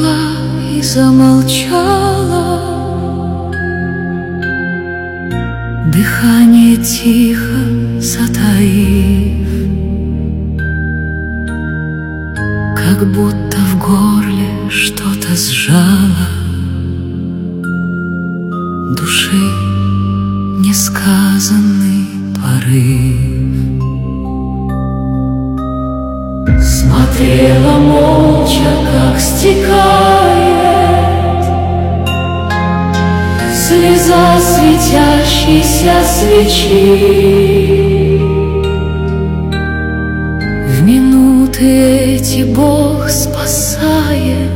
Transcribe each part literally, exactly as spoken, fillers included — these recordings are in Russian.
замерла и замолчала, дыхание тихо затаив, как будто в горле что-то сжало, души несказанный порыв. Смотрела молча, как стекает слеза светящейся свечи. В минуты эти Бог спасает,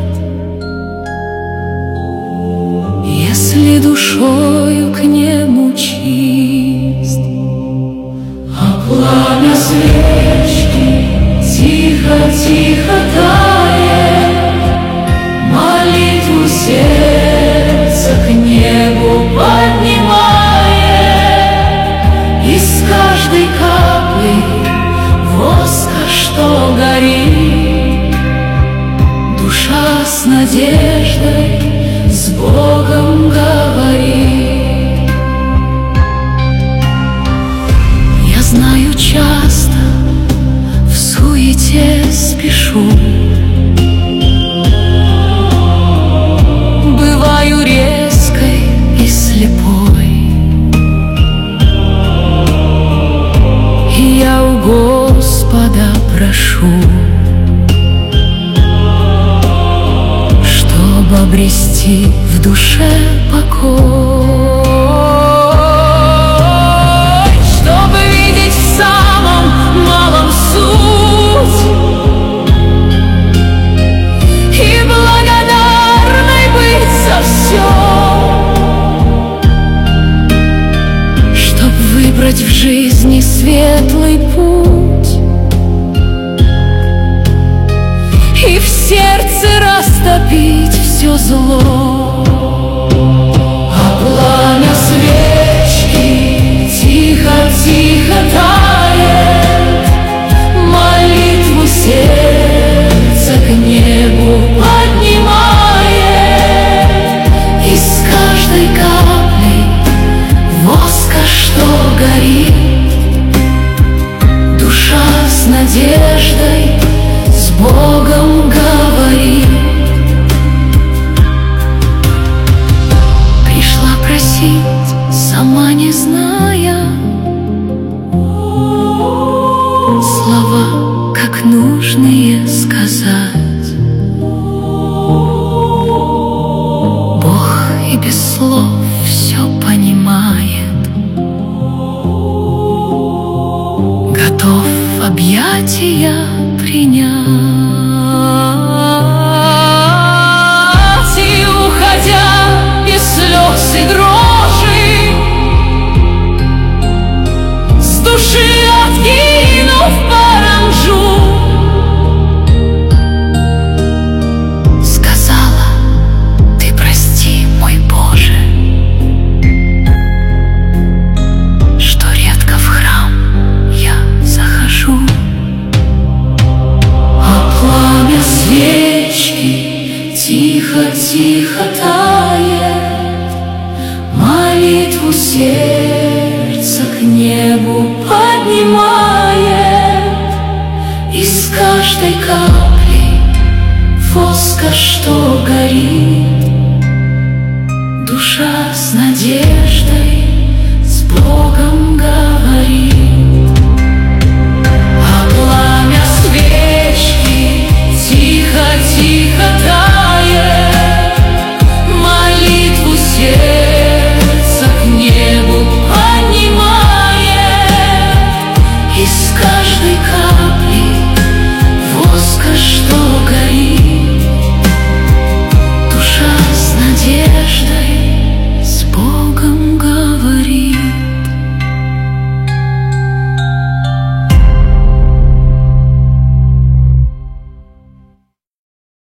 если душою к Нему чист. А пламя свечки тихо-тихо тает, молитву сердца к небу поднимает, и с каждой каплей воска, что горит, душа с надеждой с Богом говорит. Я знаю, часто в суете спешу, бываю резкой и слепой, и я у Господа прошу, чтоб обрести в душе покой, чтобы видеть в самом малом суть и благодарной быть за все, чтоб выбрать в жизни светлый путь и в сердце растопить все зло. А пламя свечки тихо-тихо тает, молитву сердца к небу поднимает, и с каждой каплей воска, что горит, душа с надеждой с Богом говорит. Пришла просить, сама не зная слова, как нужные сказать. Бог и без слов все понимает, готов объятия принять. И уходя без слез и дрожи, с души откинув паранджу, сказала: ты прости, мой Боже, что редко в храм я захожу. А пламя свечки тихо-тихо тает, молитву сердца к небу поднимает, и с каждой каплей воска, что горит, душа с надеждой с Богом